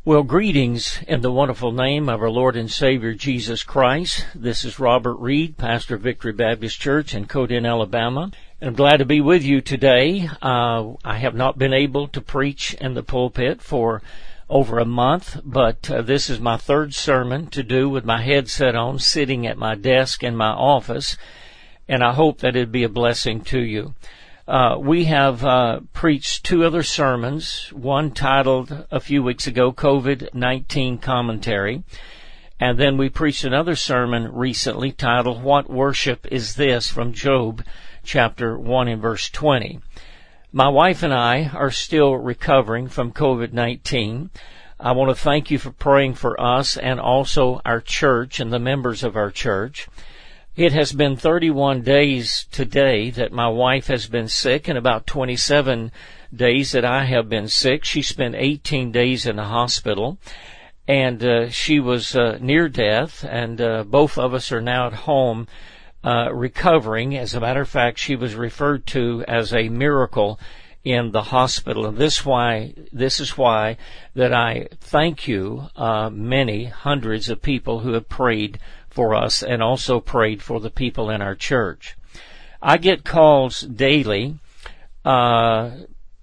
Well, greetings in the wonderful name of our Lord and Savior Jesus Christ. This is Robert Reed, pastor of Victory Baptist Church in Codin, Alabama. And I'm glad to be with you today. I have not been able to preach in the pulpit for over a month, but this is my third sermon to do with my headset on, sitting at my desk in my office, and I hope that it'd be a blessing to you. We have preached two other sermons, one titled a few weeks ago, COVID-19 Commentary, and then we preached another sermon recently titled, What Worship Is This? From Job chapter 1 and verse 20. My wife and I are still recovering from COVID-19. I want to thank you for praying for us and also our church and the members of our church. It has been 31 days today that my wife has been sick and about 27 days that I have been sick. She spent 18 days in the hospital, and she was near death, and both of us are now at home recovering. As a matter of fact, she was referred to as a miracle in the hospital, and this is why that I thank you, many hundreds of people who have prayed for us and also prayed for the people in our church. I get calls daily about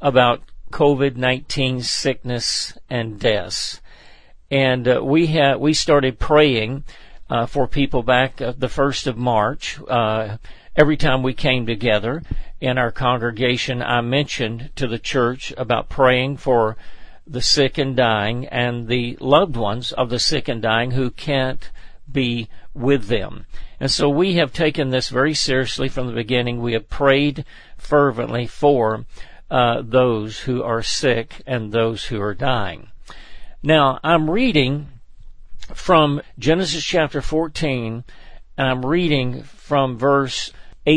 COVID-19 sickness and deaths, and we started praying for people back the 1st of March. Every time we came together in our congregation, I mentioned to the church about praying for the sick and dying and the loved ones of the sick and dying who can't be with them. And so we have taken this very seriously from the beginning. We have prayed fervently for those who are sick and those who are dying. Now, I'm reading from Genesis chapter 14, and I'm reading from verse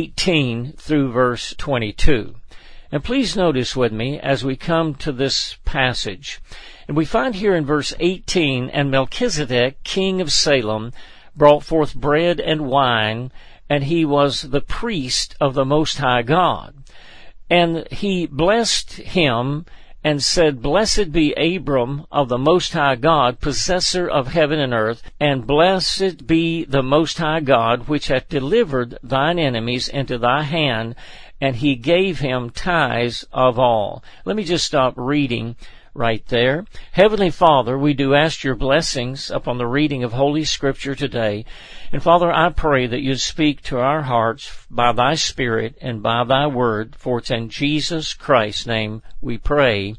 18 through verse 22. And please notice with me as we come to this passage. And we find here in verse 18, and Melchizedek, king of Salem, brought forth bread and wine, and he was the priest of the Most High God. And he blessed him and said, Blessed be Abram of the Most High God, possessor of heaven and earth, and blessed be the Most High God, which hath delivered thine enemies into thy hand, and he gave him tithes of all. Let me just stop reading right there. Heavenly Father, we do ask your blessings upon the reading of Holy Scripture today. And Father, I pray that you speak to our hearts by thy Spirit and by thy word, for it's in Jesus Christ's name we pray.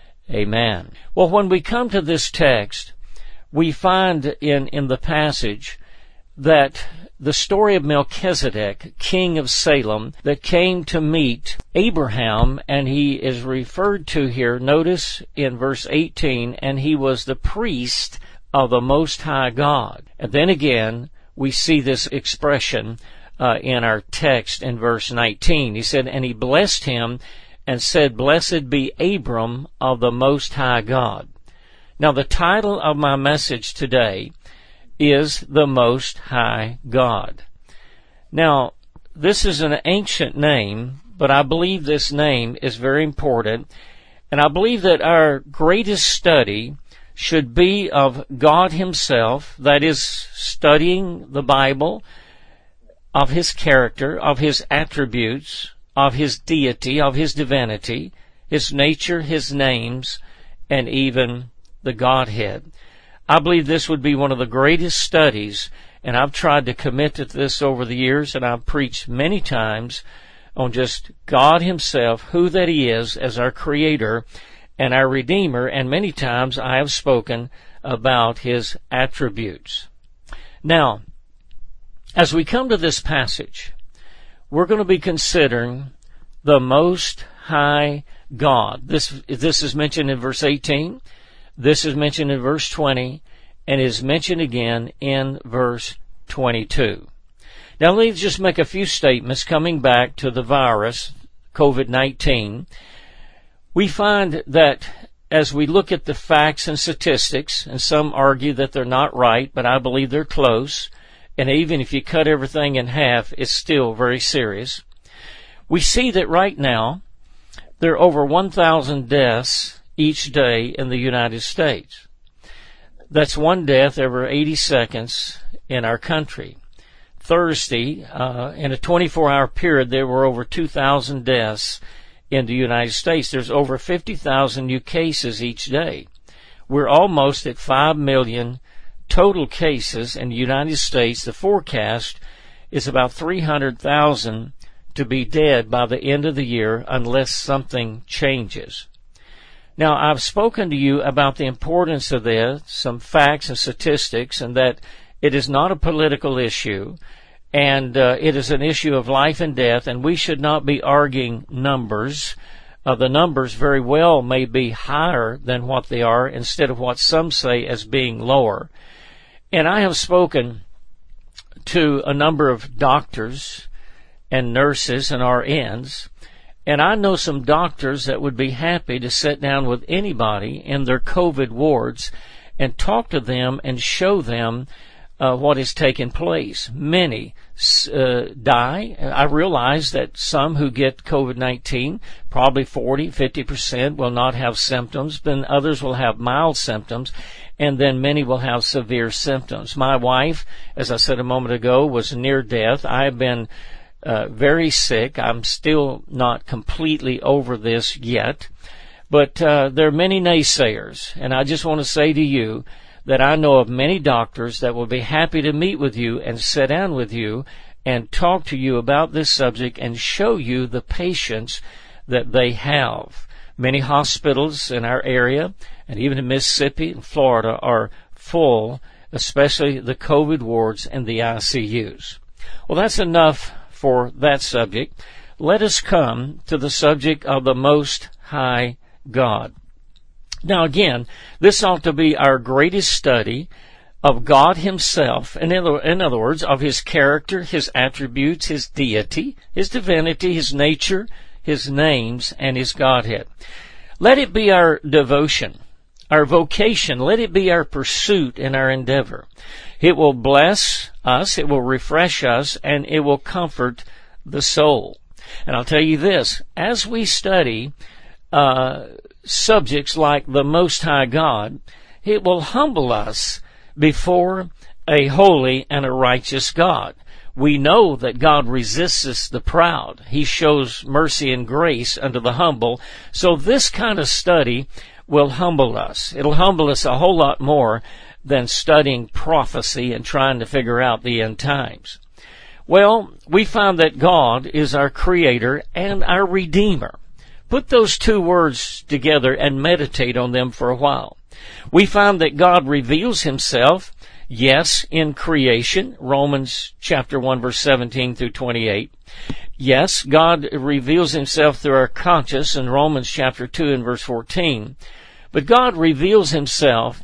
Amen. Well, when we come to this text, we find in the passage that the story of Melchizedek, king of Salem, that came to meet Abraham, and he is referred to here, notice in verse 18, and he was the priest of the Most High God. And then again, we see this expression in our text in verse 19. He said, and he blessed him and said, Blessed be Abram of the Most High God. Now, the title of my message today is the Most High God. Now, this is an ancient name, but I believe this name is very important, and I believe that our greatest study should be of God Himself, that is, studying the Bible, of His character, of His attributes, of His deity, of His divinity, His nature, His names, and even the Godhead. I believe this would be one of the greatest studies, and I've tried to commit to this over the years, and I've preached many times on just God Himself, who that He is as our Creator and our Redeemer, and many times I have spoken about His attributes. Now, as we come to this passage, we're going to be considering the Most High God. This is mentioned in verse 18. This is mentioned in verse 20 and is mentioned again in verse 22. Now let me just make a few statements coming back to the virus, COVID-19. We find that as we look at the facts and statistics, and some argue that they're not right, but I believe they're close, and even if you cut everything in half, it's still very serious. We see that right now there are over 1,000 deaths each day in the United States. That's one death every 80 seconds in our country. Thursday, in a 24-hour period, there were over 2,000 deaths in the United States. There's over 50,000 new cases each day. We're almost at 5 million total cases in the United States. The forecast is about 300,000 to be dead by the end of the year unless something changes. Now, I've spoken to you about the importance of this, some facts and statistics, and that it is not a political issue, and it is an issue of life and death, and we should not be arguing numbers. The numbers very well may be higher than what they are instead of what some say as being lower. And I have spoken to a number of doctors and nurses and RNs, and I know some doctors that would be happy to sit down with anybody in their COVID wards and talk to them and show them what is taking place. Many die. I realize that some who get COVID-19, probably 40-50%, will not have symptoms, then others will have mild symptoms, and then many will have severe symptoms. My wife, as I said a moment ago, was near death. I have been very sick. I'm still not completely over this yet, but there are many naysayers, and I just want to say to you that I know of many doctors that will be happy to meet with you and sit down with you and talk to you about this subject and show you the patients that they have. Many hospitals in our area, and even in Mississippi and Florida, are full, especially the COVID wards and the ICUs. Well, that's enough for that subject. Let us come to the subject of the Most High God. Now again, this ought to be our greatest study of God Himself, in other words, of His character, His attributes, His deity, His divinity, His nature, His names, and His Godhead. Let it be our devotion, our vocation. Let it be our pursuit and our endeavor. It will bless us, it will refresh us, and it will comfort the soul. And I'll tell you this, as we study subjects like the Most High God, it will humble us before a holy and a righteous God. We know that God resists the proud. He shows mercy and grace unto the humble. So this kind of study will humble us. It'll humble us a whole lot more than studying prophecy and trying to figure out the end times. Well, we found that God is our Creator and our Redeemer. Put those two words together and meditate on them for a while. We found that God reveals Himself, yes, in creation, Romans chapter 1, verse 17 through 28. Yes, God reveals Himself through our conscience in Romans chapter 2 and verse 14. But God reveals Himself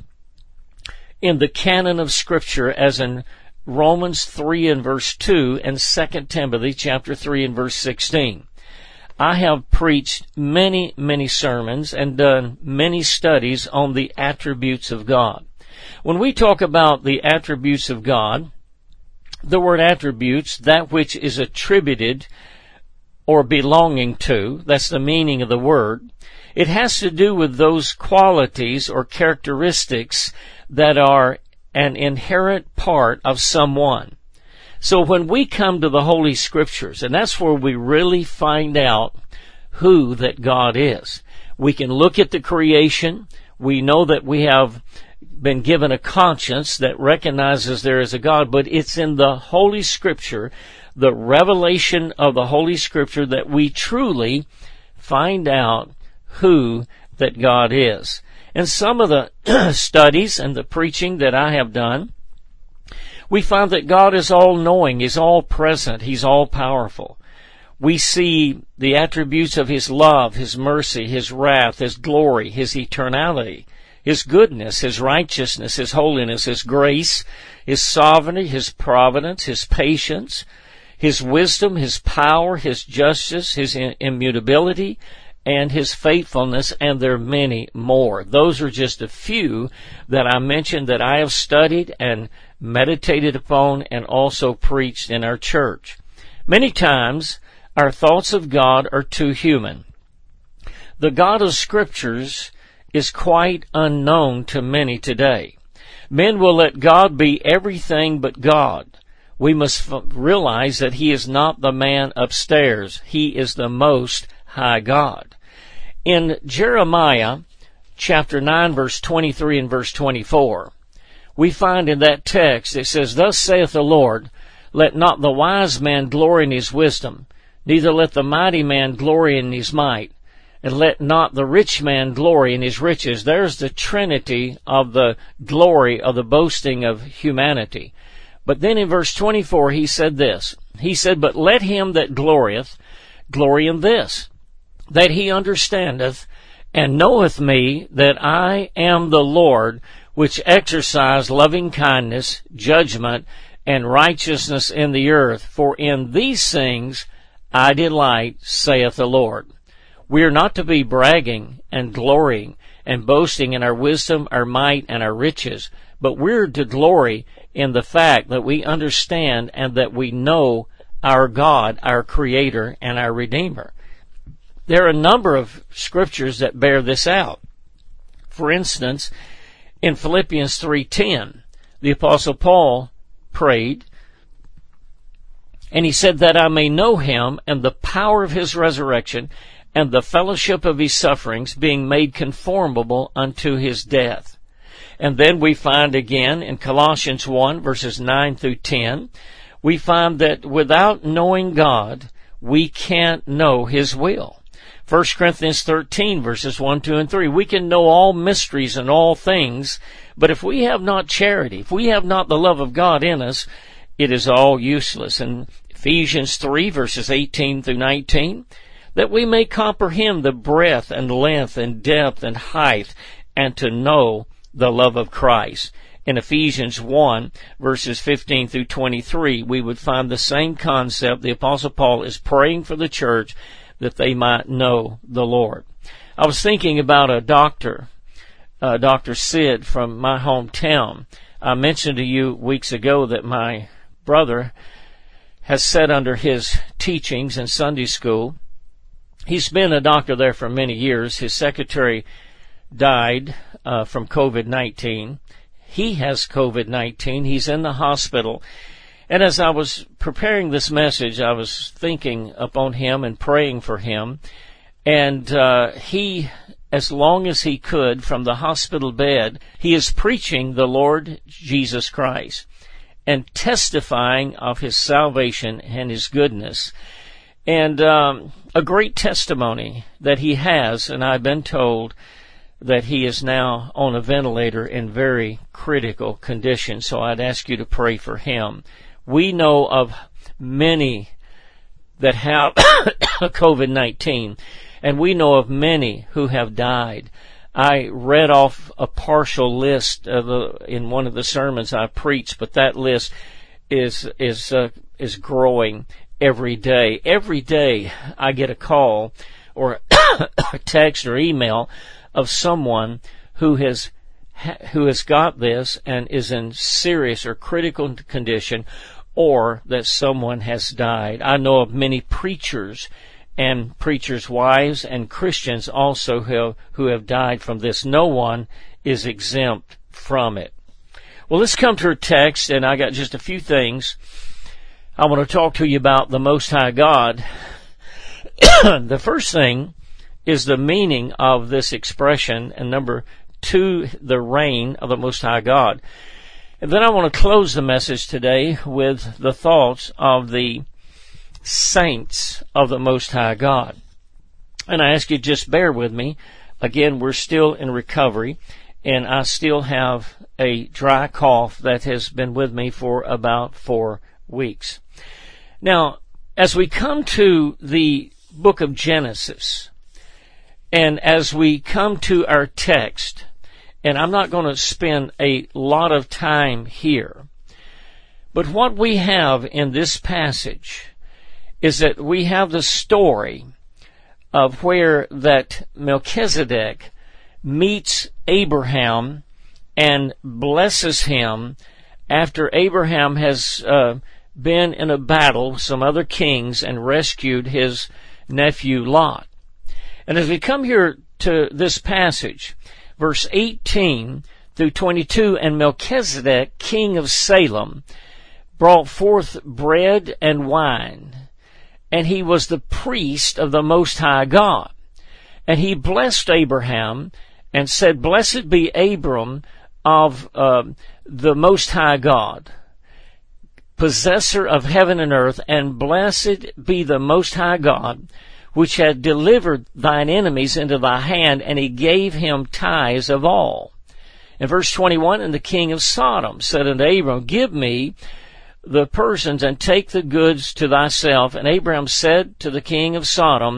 in the canon of Scripture as in Romans 3 and verse 2 and 2 Timothy chapter 3 and verse 16. I have preached many, many sermons and done many studies on the attributes of God. When we talk about the attributes of God, the word attributes, that which is attributed or belonging to, that's the meaning of the word. It has to do with those qualities or characteristics that are an inherent part of someone. So when we come to the Holy Scriptures, and that's where we really find out who that God is. We can look at the creation. We know that we have been given a conscience that recognizes there is a God, but it's in the Holy Scripture, the revelation of the Holy Scripture, that we truly find out who that God is. And some of the studies and the preaching that I have done, we find that God is all-knowing, He's all-present, He's all-powerful. We see the attributes of His love, His mercy, His wrath, His glory, His eternality, His goodness, His righteousness, His holiness, His grace, His sovereignty, His providence, His patience, His wisdom, His power, His justice, His immutability, and His faithfulness, and there are many more. Those are just a few that I mentioned that I have studied and meditated upon and also preached in our church. Many times, our thoughts of God are too human. The God of Scriptures is quite unknown to many today. Men will let God be everything but God. We must realize that He is not the man upstairs. He is the Most High God. In Jeremiah chapter 9, verse 23 and verse 24, we find in that text, it says, "Thus saith the Lord, let not the wise man glory in his wisdom, neither let the mighty man glory in his might, and let not the rich man glory in his riches." There's the trinity of the glory of the boasting of humanity. But then in verse 24 he said this. He said, "But let him that glorieth glory in this, that he understandeth and knoweth me, that I am the Lord, which exercise loving kindness, judgment, and righteousness in the earth. For in these things I delight, saith the Lord." We are not to be bragging and glorying and boasting in our wisdom, our might, and our riches, but we're to glory in the fact that we understand and that we know our God, our Creator, and our Redeemer. There are a number of scriptures that bear this out. For instance, in Philippians 3:10, the Apostle Paul prayed, and he said, "That I may know Him and the power of His resurrection and the fellowship of His sufferings, being made conformable unto His death." And then we find again in Colossians 1, verses 9 through 10, we find that without knowing God, we can't know His will. 1 Corinthians 13, verses 1, 2, and 3. We can know all mysteries and all things, but if we have not charity, if we have not the love of God in us, it is all useless. And Ephesians 3, verses 18 through 19, that we may comprehend the breadth and length and depth and height, and to know the love of Christ. In Ephesians 1, verses 15 through 23, we would find the same concept. The Apostle Paul is praying for the church that they might know the Lord. I was thinking about a doctor, Dr. Sid from my hometown. I mentioned to you weeks ago that my brother has sat under his teachings in Sunday school. He's been a doctor there for many years. His secretary died from COVID-19. He has COVID-19. He's in the hospital. And as I was preparing this message, I was thinking upon him and praying for him. And he, as long as he could, from the hospital bed, he is preaching the Lord Jesus Christ and testifying of His salvation and His goodness. And a great testimony that he has, and I've been told that he is now on a ventilator in very critical condition. So I'd ask you to pray for him. We know of many that have COVID-19, and we know of many who have died. I read off a partial list in one of the sermons I preached, but that list is growing every day. Every day I get a call or a text or email of someone who has got this and is in serious or critical condition, or that someone has died. I know of many preachers and preachers' wives and Christians also who have died from this. No one is exempt from it. Well, let's come to our text, and I got just a few things I want to talk to you about the Most High God. The first thing is the meaning of this expression, and number two, the reign of the Most High God. And then I want to close the message today with the thoughts of the saints of the Most High God. And I ask you just bear with me. Again, we're still in recovery, and I still have a dry cough that has been with me for about 4 weeks. Now, as we come to the book of Genesis, and as we come to our text, and I'm not going to spend a lot of time here, but what we have in this passage is that we have the story of where that Melchizedek meets Abraham and blesses him after Abraham has been in a battle with some other kings and rescued his nephew Lot. And as we come here to this passage, verse 18 through 22, and Melchizedek, king of Salem, brought forth bread and wine, and he was the priest of the Most High God. And he blessed Abraham and said, Blessed be Abram of the Most High God, possessor of heaven and earth, and blessed be the Most High God, which had delivered thine enemies into thy hand, and he gave him tithes of all. In verse 21, and the king of Sodom said unto Abram, Give me the persons, and take the goods to thyself. And Abraham said to the king of Sodom,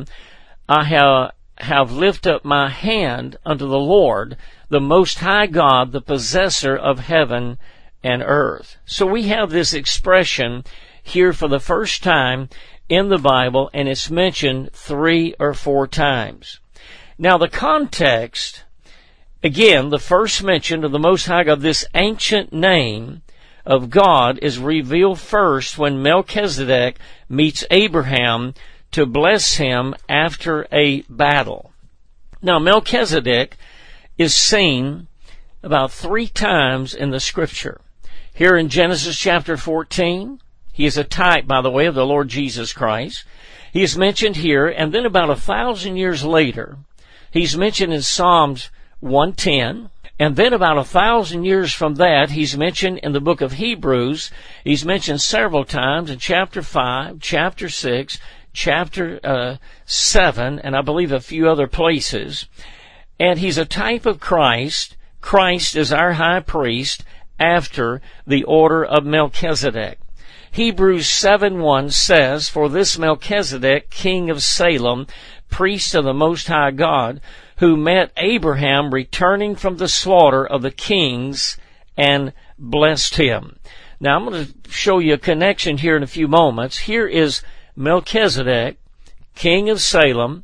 I have lifted up my hand unto the Lord, the Most High God, the possessor of heaven and earth. So we have this expression here for the first time in the Bible, and it's mentioned 3 or 4 times. Now the context, again, the first mention of the Most High God, this ancient name of God, is revealed first when Melchizedek meets Abraham to bless him after a battle. Now Melchizedek is seen about 3 times in the Scripture. Here in Genesis chapter 14, he is a type, by the way, of the Lord Jesus Christ. He is mentioned here, and then about 1,000 years later, he's mentioned in Psalms 110, and then about 1,000 years from that, he's mentioned in the book of Hebrews. He's mentioned several times in chapter 5, chapter 6, chapter 7, and I believe a few other places. And he's a type of Christ. Christ is our high priest after the order of Melchizedek. Hebrews 7:1 says, For this Melchizedek, king of Salem, priest of the Most High God, who met Abraham returning from the slaughter of the kings and blessed him. Now I'm going to show you a connection here in a few moments. Here is Melchizedek, king of Salem,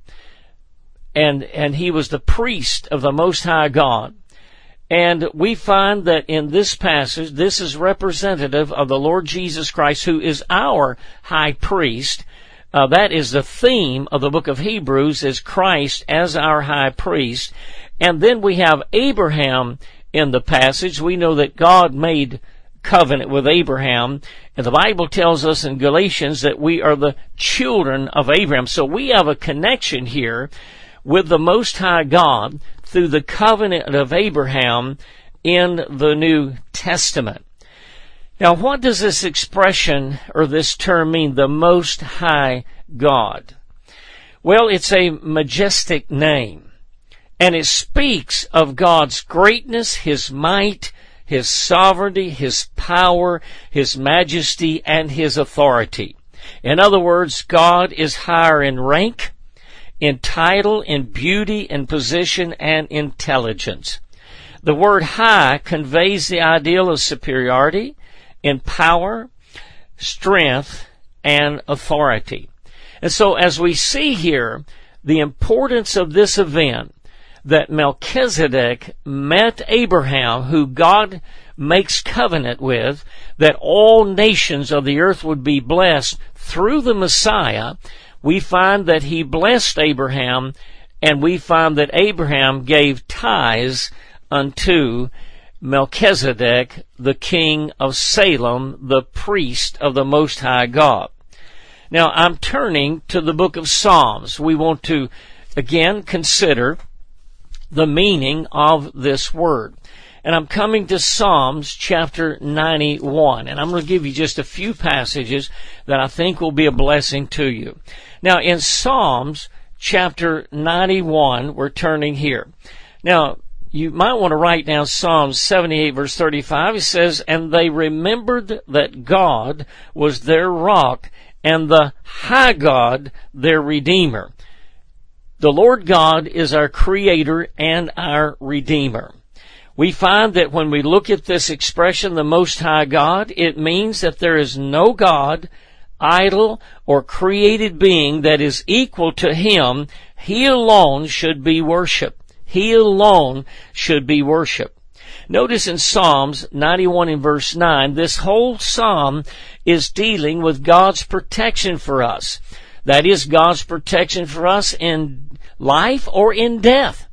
and he was the priest of the Most High God. And we find that in this passage, this is representative of the Lord Jesus Christ, who is our high priest. That is the theme of the book of Hebrews, is Christ as our high priest. And then we have Abraham in the passage. We know that God made covenant with Abraham, and the Bible tells us in Galatians that we are the children of Abraham. So we have a connection here with the Most High God through the covenant of Abraham in the New Testament. Now, what does this expression or this term mean, the Most High God? Well, it's a majestic name, and it speaks of God's greatness, His might, His sovereignty, His power, His majesty, and His authority. In other words, God is higher in rank, in title, in beauty, in position, and intelligence. The word high conveys the ideal of superiority in power, strength, and authority. And so as we see here, the importance of this event, that Melchizedek met Abraham, who God makes covenant with, that all nations of the earth would be blessed through the Messiah, we find that he blessed Abraham, and we find that Abraham gave tithes unto Melchizedek, the king of Salem, the priest of the Most High God. Now, I'm turning to the book of Psalms. We want to, again, consider the meaning of this word. And I'm coming to Psalms chapter 91. And I'm going to give you just a few passages that I think will be a blessing to you. Now, in Psalms chapter 91, we're turning here. Now, you might want to write down Psalms 78 verse 35. It says, And they remembered that God was their rock, and the high God their Redeemer. The Lord God is our Creator and our Redeemer. We find that when we look at this expression, the Most High God, it means that there is no God, idol, or created being that is equal to Him. He alone should be worshipped. He alone should be worshipped. Notice in Psalms 91 and verse 9, this whole psalm is dealing with God's protection for us. That is, God's protection for us in life or in death.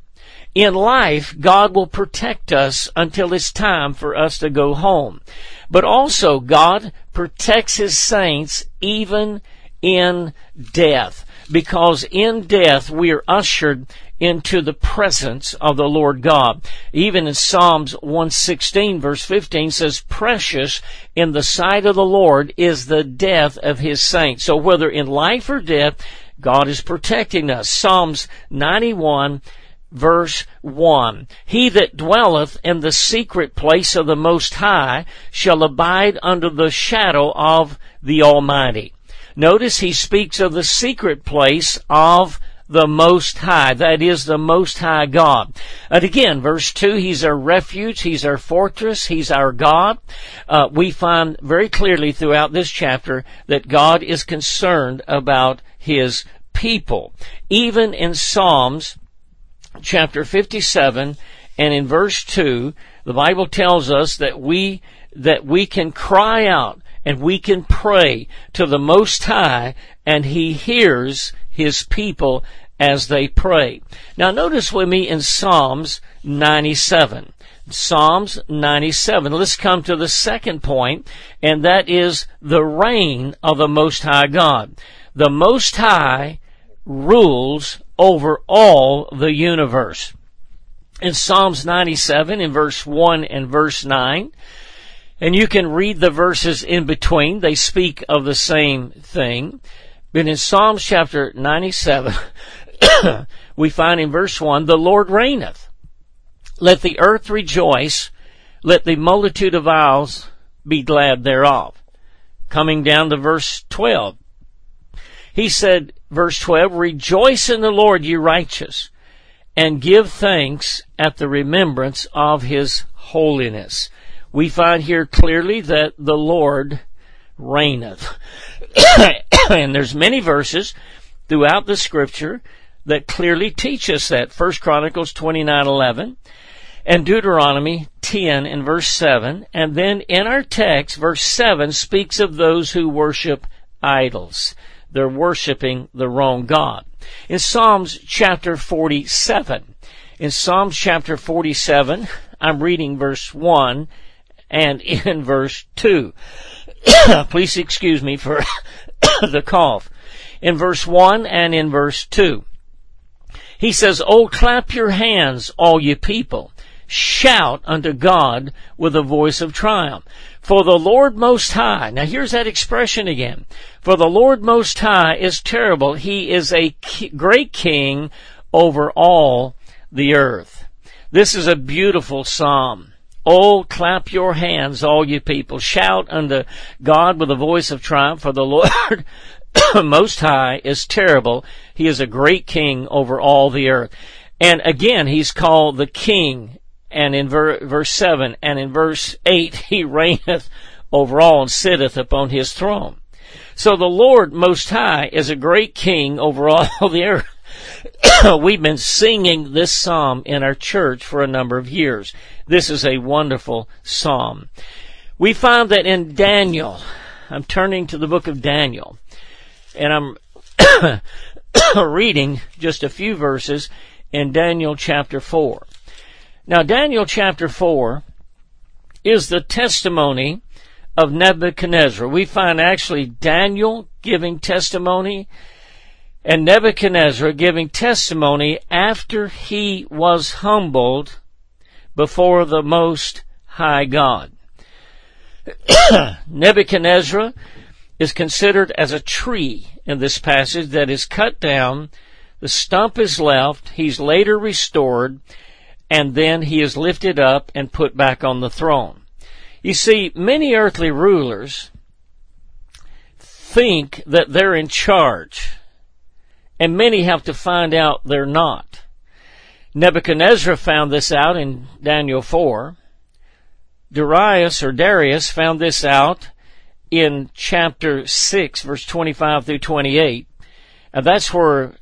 In life, God will protect us until it's time for us to go home. But also, God protects His saints even in death, because in death we are ushered into the presence of the Lord God. Even in Psalms 116 verse 15 says, precious in the sight of the Lord is the death of His saints. So whether in life or death, God is protecting us. Psalms 91 verse 1. He that dwelleth in the secret place of the Most High shall abide under the shadow of the Almighty. Notice he speaks of the secret place of the Most High. That is the Most High God. And again, verse 2, He's our refuge, He's our fortress, He's our God. We find very clearly throughout this chapter that God is concerned about His people. Even in Psalms chapter 57 and in verse 2, the Bible tells us that we can cry out and we can pray to the Most High, and He hears His people as they pray. Now notice with me in Psalms 97. Psalms 97. Let's come to the second point, and that is the reign of the Most High God. The Most High rules over all the universe. In Psalms 97, in verse 1 and verse 9, and you can read the verses in between. They speak of the same thing. But in Psalms chapter 97, we find in verse 1, the Lord reigneth. Let the earth rejoice. Let the multitude of isles be glad thereof. Coming down to verse 12. He said, verse 12, rejoice in the Lord, ye righteous, and give thanks at the remembrance of His holiness. We find here clearly that the Lord reigneth. And there's many verses throughout the Scripture that clearly teach us that. 1 Chronicles 29:11 and Deuteronomy 10 and verse 7. And then in our text, verse 7 speaks of those who worship idols. They're worshiping the wrong God. In Psalms chapter 47, I'm reading verse 1 and in verse 2. Please excuse me for the cough. In verse 1 and in verse 2. He says, oh, clap your hands, all ye people. Shout unto God with a voice of triumph. For the Lord Most High, now here's that expression again. For the Lord Most High is terrible. He is a great king over all the earth. This is a beautiful psalm. Oh, clap your hands, all you people. Shout unto God with a voice of triumph. For the Lord Most High is terrible. He is a great king over all the earth. And again, He's called the King. And in verse 7 and in verse 8, He reigneth over all and sitteth upon His throne. So the Lord Most High is a great king over all the earth. We've been singing this psalm in our church for a number of years. This is a wonderful psalm. We find that in Daniel, I'm turning to the book of Daniel, and I'm reading just a few verses in Daniel chapter 4. Now, Daniel chapter 4 is the testimony of Nebuchadnezzar. We find actually Daniel giving testimony and Nebuchadnezzar giving testimony after he was humbled before the Most High God. Nebuchadnezzar is considered as a tree in this passage that is cut down, the stump is left, he's later restored, and then he is lifted up and put back on the throne. You see, many earthly rulers think that they're in charge, and many have to find out they're not. Nebuchadnezzar found this out in Daniel 4. Darius found this out in chapter 6, verse 25 through 28. And that's where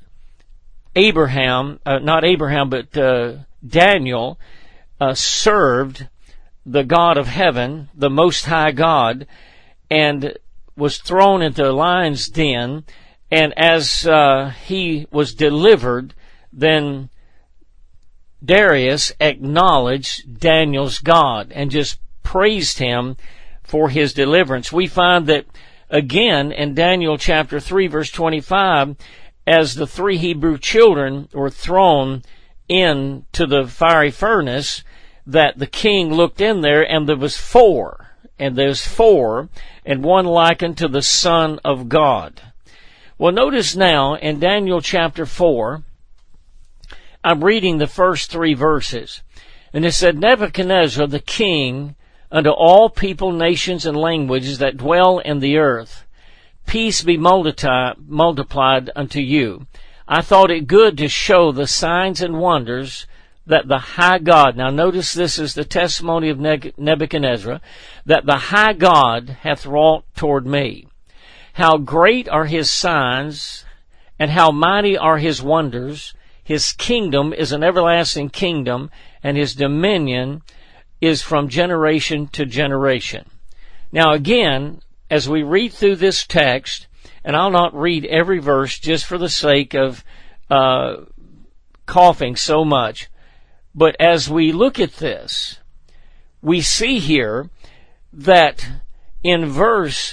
Daniel served the God of heaven, the Most High God, and was thrown into the lion's den. And as he was delivered, then Darius acknowledged Daniel's God and just praised him for his deliverance. We find that again in Daniel chapter 3 verse 25, as the 3 Hebrew children were thrown into the fiery furnace, that the king looked in there and there was 4. And there's 4, and one likened to the Son of God. Well, notice now in Daniel chapter 4, I'm reading the first 3 verses. And it said, Nebuchadnezzar the king, unto all people, nations, and languages that dwell in the earth, peace be multiplied unto you. I thought it good to show the signs and wonders that the high God, now notice this is the testimony of Nebuchadnezzar, that the high God hath wrought toward me. How great are his signs, and how mighty are his wonders. His kingdom is an everlasting kingdom, and his dominion is from generation to generation. Now again, as we read through this text, and I'll not read every verse just for the sake of coughing so much, but as we look at this, we see here that in verse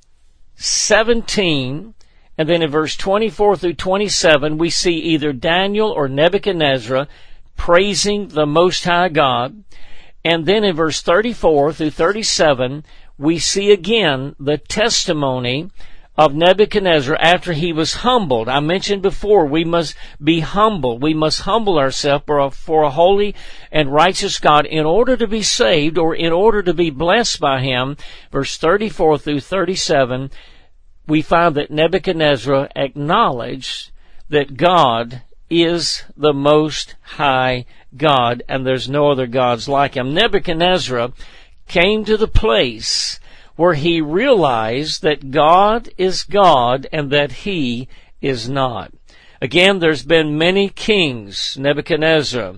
17 and then in verse 24 through 27, we see either Daniel or Nebuchadnezzar praising the Most High God. And then in verse 34 through 37, we see again the testimony of Nebuchadnezzar after he was humbled. I mentioned before, we must be humble. We must humble ourselves for a holy and righteous God in order to be saved or in order to be blessed by him. Verse 34 through 37, we find that Nebuchadnezzar acknowledged that God is the Most High God and there's no other gods like him. Nebuchadnezzar came to the place where he realized that God is God and that he is not. Again, there's been many kings, Nebuchadnezzar,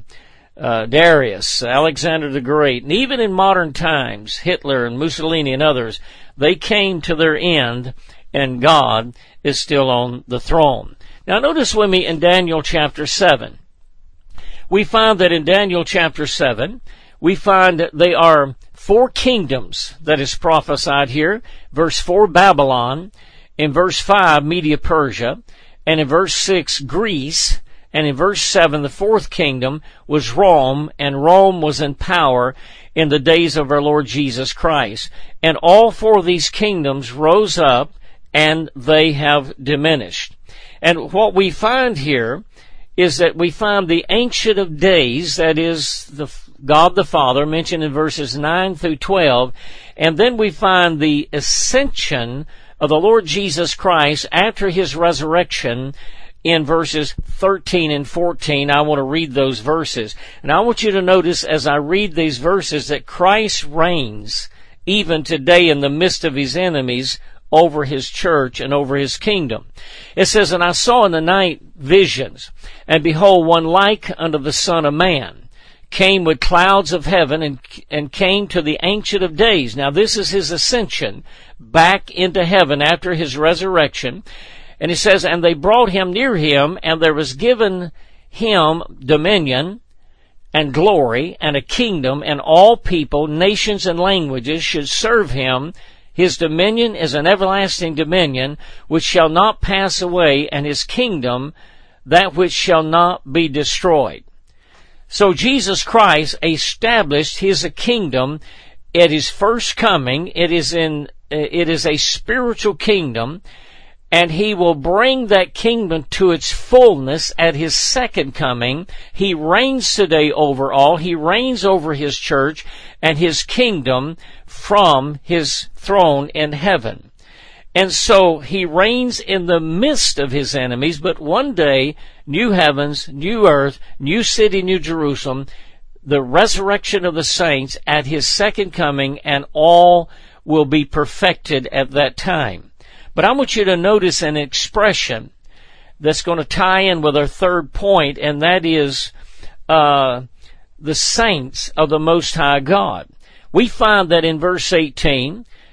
Darius, Alexander the Great, and even in modern times, Hitler and Mussolini and others, they came to their end and God is still on the throne. Now notice with me in Daniel chapter 7. We find that in Daniel chapter 7, we find that they are 4 kingdoms that is prophesied here. Verse 4, Babylon. In verse 5, Media-Persia. And in verse 6, Greece. And in verse 7, the 4th kingdom was Rome. And Rome was in power in the days of our Lord Jesus Christ. And all 4 of these kingdoms rose up and they have diminished. And what we find here is that we find the Ancient of Days, that is the God the Father, mentioned in verses 9 through 12, and then we find the ascension of the Lord Jesus Christ after his resurrection in verses 13 and 14. I want to read those verses. And I want you to notice as I read these verses that Christ reigns even today in the midst of his enemies over his church and over his kingdom. It says, And I saw in the night visions, and behold, one like unto the Son of Man, came with clouds of heaven and came to the Ancient of Days. Now this is his ascension back into heaven after his resurrection. And he says, And they brought him near him, and there was given him dominion and glory and a kingdom, and all people, nations, and languages should serve him. His dominion is an everlasting dominion which shall not pass away, and his kingdom that which shall not be destroyed. So Jesus Christ established his kingdom at his first coming. It is a spiritual kingdom, and he will bring that kingdom to its fullness at his second coming. He reigns today over all. He reigns over his church and his kingdom from his throne in heaven. And so he reigns in the midst of his enemies, but one day, new heavens, new earth, new city, new Jerusalem, the resurrection of the saints at his second coming, and all will be perfected at that time. But I want you to notice an expression that's going to tie in with our third point, and that is the saints of the Most High God. We find that in verse 18,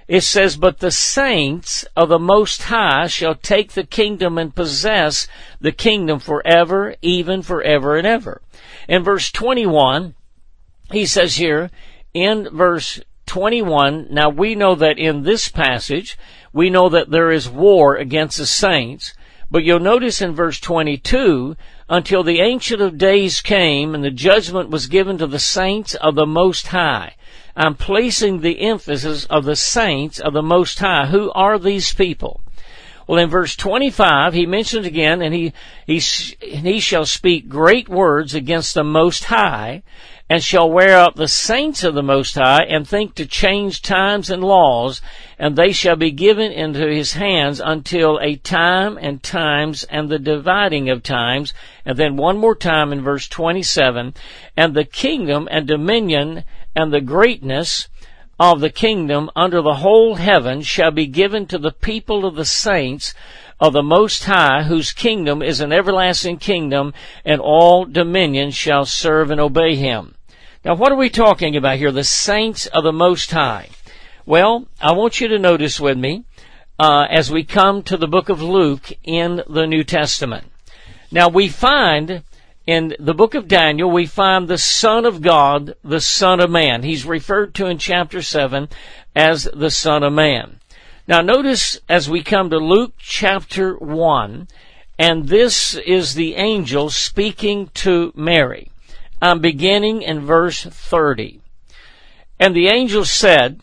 It says, but the saints of the Most High shall take the kingdom and possess the kingdom forever, even forever and ever. In verse 21, he says here, in verse 21, now we know that in this passage, we know that there is war against the saints, but you'll notice in verse 22, until the Ancient of Days came and the judgment was given to the saints of the Most High. I'm placing the emphasis of the saints of the Most High. Who are these people? Well, in verse 25, he mentions again, and he shall speak great words against the Most High, and shall wear out the saints of the Most High, and think to change times and laws, and they shall be given into his hands until a time and times and the dividing of times. And then one more time in verse 27, and the kingdom and dominion and the greatness of the kingdom under the whole heaven shall be given to the people of the saints of the Most High, whose kingdom is an everlasting kingdom, and all dominions shall serve and obey him. Now, what are we talking about here? The saints of the Most High. Well, I want you to notice with me as we come to the book of Luke in the New Testament. Now, we find in the book of Daniel, we find the Son of God, the Son of Man. He's referred to in chapter 7 as the Son of Man. Now, notice as we come to Luke chapter 1, and this is the angel speaking to Mary. I'm beginning in verse 30. And the angel said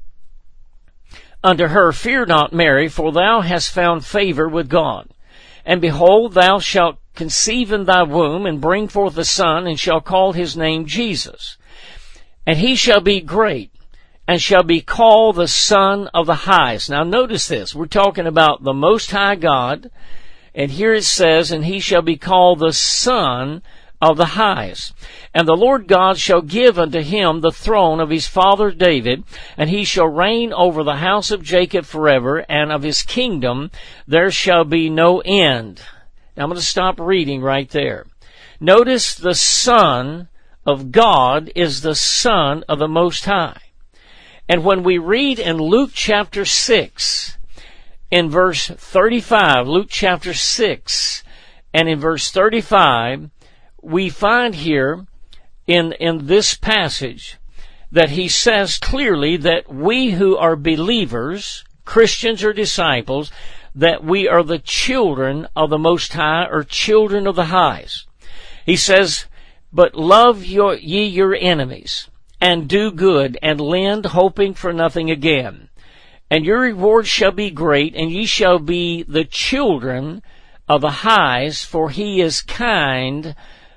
unto her, Fear not, Mary, for thou hast found favor with God. And behold, thou shalt conceive in thy womb, and bring forth a son, and shall call his name Jesus. And he shall be great, and shall be called the Son of the Highest. Now notice this. We're talking about the Most High God. And here it says, and he shall be called the Son of the Highest. And the Lord God shall give unto him the throne of his father David, and he shall reign over the house of Jacob forever, and of his kingdom there shall be no end. Now I'm going to stop reading right there. Notice the Son of God is the Son of the Most High. And when we read in Luke chapter 6, in verse 35, Luke chapter 6, and in verse 35, we find here in this passage that he says clearly that we who are believers, Christians or disciples, that we are the children of the Most High, or children of the highest. He says, but love ye your enemies, and do good, and lend, hoping for nothing again. And your reward shall be great, and ye shall be the children of the highest, for he is kind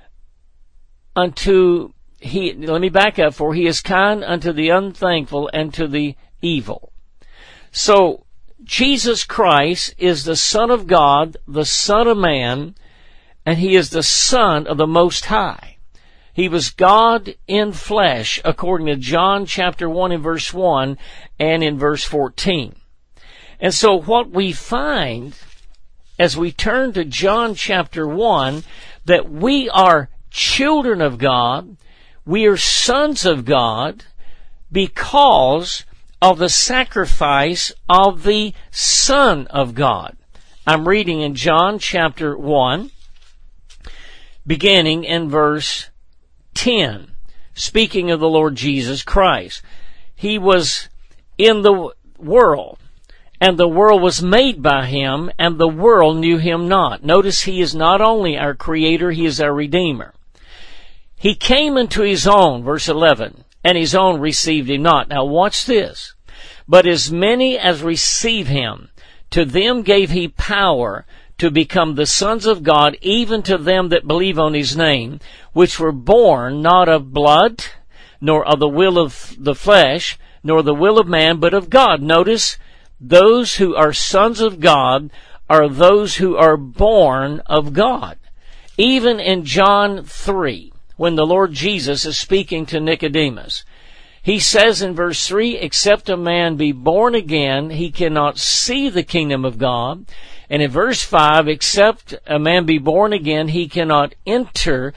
unto for he is kind unto the unthankful and to the evil. So, Jesus Christ is the Son of God, the Son of Man, and he is the Son of the Most High. He was God in flesh, according to John chapter 1 and verse 1 and in verse 14. And so what we find as we turn to John chapter 1, that we are children of God, we are sons of God because of the sacrifice of the Son of God. I'm reading in John chapter 1, beginning in verse 10, speaking of the Lord Jesus Christ. He was in the world, and the world was made by him, and the world knew him not. Notice he is not only our Creator, he is our Redeemer. He came into his own, verse 11, and his own received him not. Now watch this. But as many as receive him, to them gave he power to become the sons of God, even to them that believe on his name, which were born not of blood, nor of the will of the flesh, nor the will of man, but of God. Notice, those who are sons of God are those who are born of God. Even in John 3, when the Lord Jesus is speaking to Nicodemus, he says in verse 3, except a man be born again, he cannot see the kingdom of God. And in verse 5, except a man be born again, he cannot enter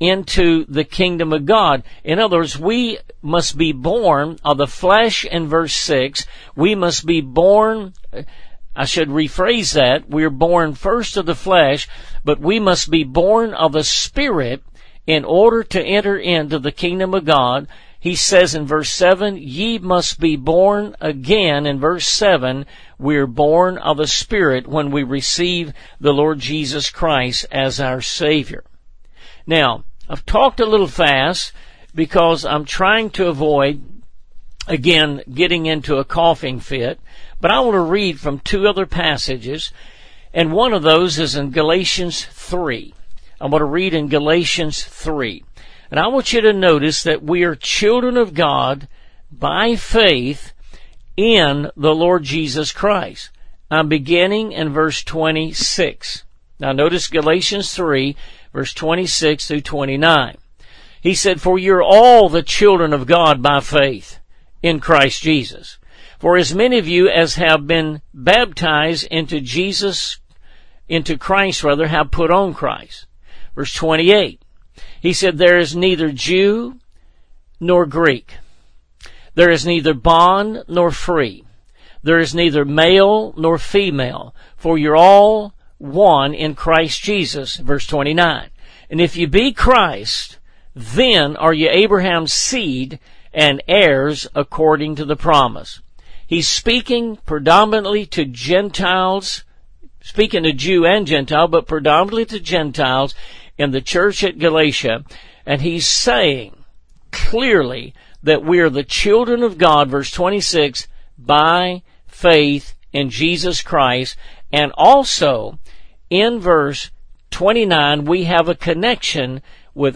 into the kingdom of God. In other words, we must be born of the flesh in verse 6. We must be born, I should rephrase that. We're born first of the flesh, but we must be born of the Spirit in order to enter into the kingdom of God. He says in verse 7, ye must be born again. In verse 7, we're born of the Spirit when we receive the Lord Jesus Christ as our Savior. Now, I've talked a little fast because I'm trying to avoid, again, getting into a coughing fit, but I want to read from two other passages, and one of those is in Galatians 3. I'm going to read in Galatians 3. And I want you to notice that we are children of God by faith in the Lord Jesus Christ. I'm beginning in verse 26. Now notice Galatians 3, verse 26 through 29. He said, for you're all the children of God by faith in Christ Jesus. For as many of you as have been baptized into Christ, have put on Christ. Verse 28. He said, there is neither Jew nor Greek. There is neither bond nor free. There is neither male nor female, for you're all one in Christ Jesus. Verse 29. And if you be Christ, then are you Abraham's seed and heirs according to the promise. He's speaking predominantly to Gentiles, speaking to Jew and Gentile, but predominantly to Gentiles in the church at Galatia, and he's saying clearly that we are the children of God, verse 26, by faith in Jesus Christ, and also in verse 29 we have a connection with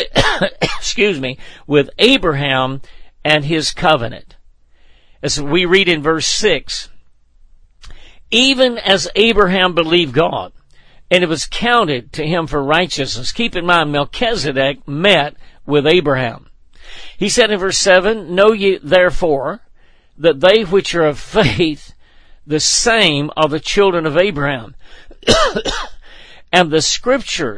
with Abraham and his covenant. As we read in verse 6, even as Abraham believed God, and it was counted to him for righteousness. Keep in mind, Melchizedek met with Abraham. He said in verse 7, know ye therefore that they which are of faith, the same are the children of Abraham. And the scripture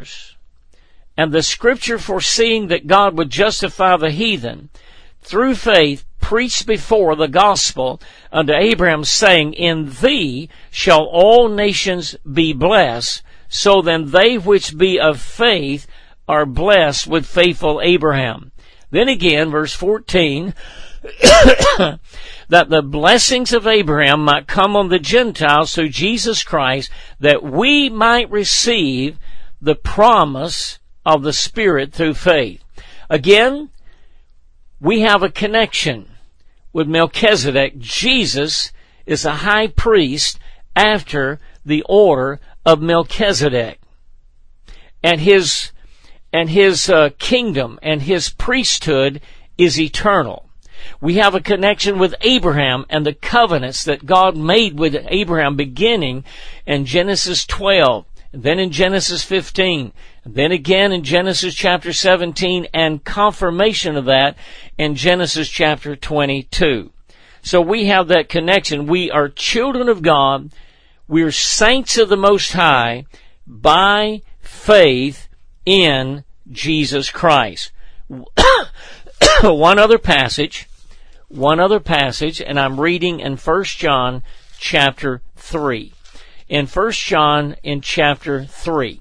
foreseeing that God would justify the heathen through faith, preached before the gospel unto Abraham, saying, in thee shall all nations be blessed. So then they which be of faith are blessed with faithful Abraham. Then again, verse 14, that the blessings of Abraham might come on the Gentiles through Jesus Christ, that we might receive the promise of the Spirit through faith. Again, we have a connection with Melchizedek. Jesus is a high priest after the order of Melchizedek, and his kingdom and his priesthood is eternal. We have a connection with Abraham and the covenants that God made with Abraham, beginning in Genesis 12, and then in Genesis 15, and then again in Genesis chapter 17, and confirmation of that in Genesis chapter 22. So we have that connection. We are children of God. We're saints of the Most High by faith in Jesus Christ. One other passage, and I'm reading in 1 John chapter 3. In 1 John in chapter 3.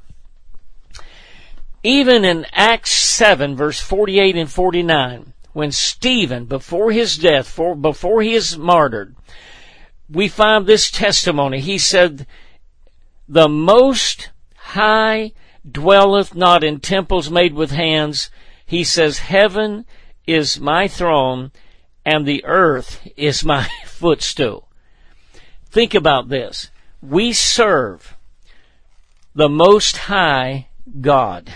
Even in Acts 7, verse 48 and 49, when Stephen, before his death, before he is martyred, we find this testimony. He said, the Most High dwelleth not in temples made with hands. He says, heaven is my throne and the earth is my footstool. Think about this. We serve the Most High God.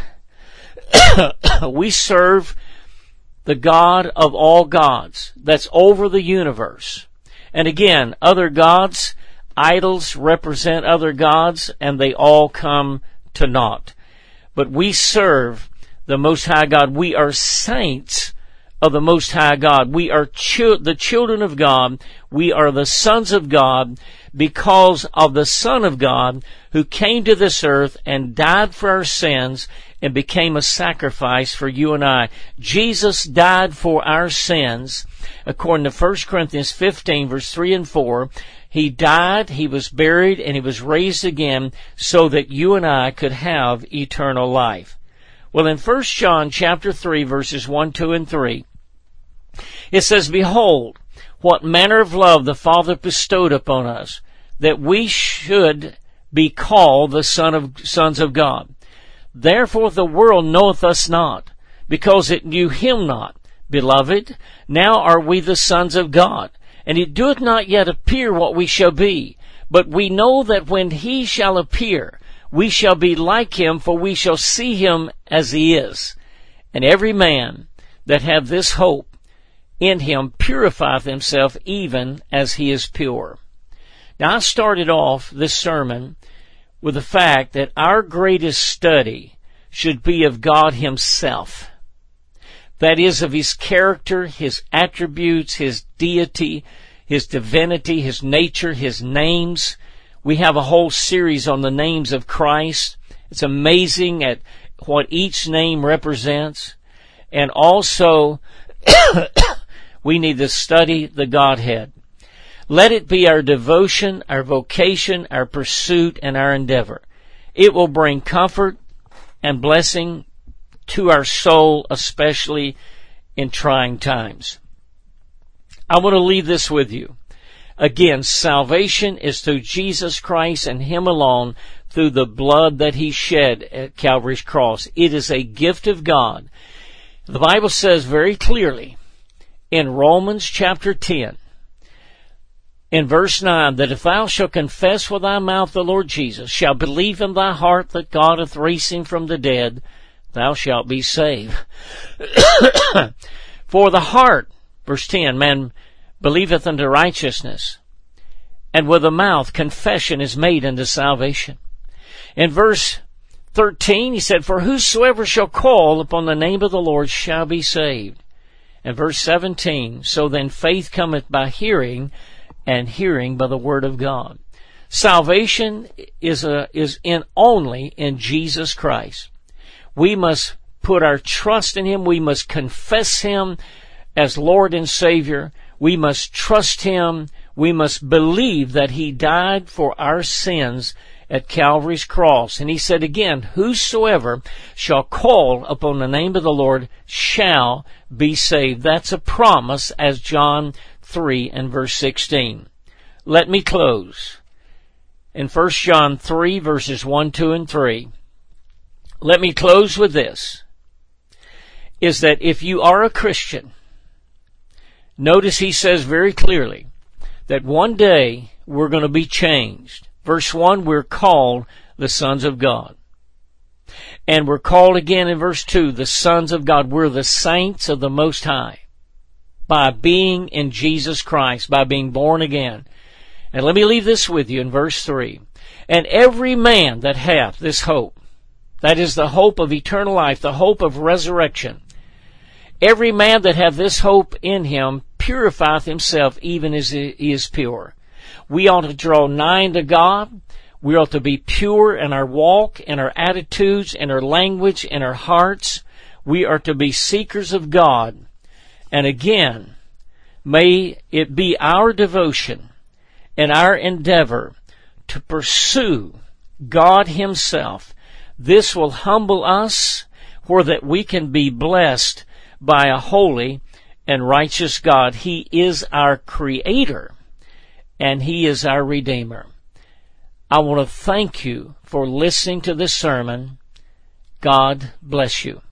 We serve the God of all gods that's over the universe. And again, other gods, idols represent other gods, and they all come to naught. But we serve the Most High God. We are saints of the Most High God. We are the children of God. We are the sons of God because of the Son of God who came to this earth and died for our sins and became a sacrifice for you and I. Jesus died for our sins. According to 1 Corinthians 15, verse 3 and 4, He died, He was buried, and He was raised again so that you and I could have eternal life. Well, in 1 John chapter 3, verses 1, 2, and 3, it says, Behold, what manner of love the Father bestowed upon us, that we should be called the sons of God. Therefore the world knoweth us not, because it knew Him not. Beloved, now are we the sons of God, and it doeth not yet appear what we shall be. But we know that when He shall appear, we shall be like Him, for we shall see Him as He is. And every man that hath this hope in Him purifieth himself even as He is pure. Now, I started off this sermon with the fact that our greatest study should be of God Himself. That is, of His character, His attributes, His deity, His divinity, His nature, His names. We have a whole series on the names of Christ. It's amazing at what each name represents. And also, we need to study the Godhead. Let it be our devotion, our vocation, our pursuit, and our endeavor. It will bring comfort and blessing to our soul, especially in trying times. I want to leave this with you. Again, salvation is through Jesus Christ and Him alone, through the blood that He shed at Calvary's cross. It is a gift of God. The Bible says very clearly in Romans chapter 10, in verse 9, that if thou shalt confess with thy mouth the Lord Jesus, shalt believe in thy heart that God hath raised Him from the dead, thou shalt be saved. For the heart, verse 10, man believeth unto righteousness, and with the mouth confession is made unto salvation. In verse 13, he said, For whosoever shall call upon the name of the Lord shall be saved. And verse 17, So then faith cometh by hearing, and hearing by the word of God. Salvation is only in Jesus Christ. We must put our trust in Him. We must confess Him as Lord and Savior. We must trust Him. We must believe that He died for our sins at Calvary's cross. And He said again, Whosoever shall call upon the name of the Lord shall be saved. That's a promise, as John 3 and verse 16. Let me close in 1 John 3 verses 1, 2, and 3. Let me close with this, is that if you are a Christian, notice he says very clearly that one day we're going to be changed. Verse 1, we're called the sons of God. And we're called again in verse 2, the sons of God. We're the saints of the Most High by being in Jesus Christ, by being born again. And let me leave this with you in verse 3. And every man that hath this hope, that is the hope of eternal life, the hope of resurrection, every man that hath this hope in him purifieth himself even as he is pure. We ought to draw nigh to God. We ought to be pure in our walk, in our attitudes, in our language, in our hearts. We are to be seekers of God. And again, may it be our devotion and our endeavor to pursue God Himself. This will humble us where that we can be blessed by a holy and righteous God. He is our Creator, and He is our Redeemer. I want to thank you for listening to this sermon. God bless you.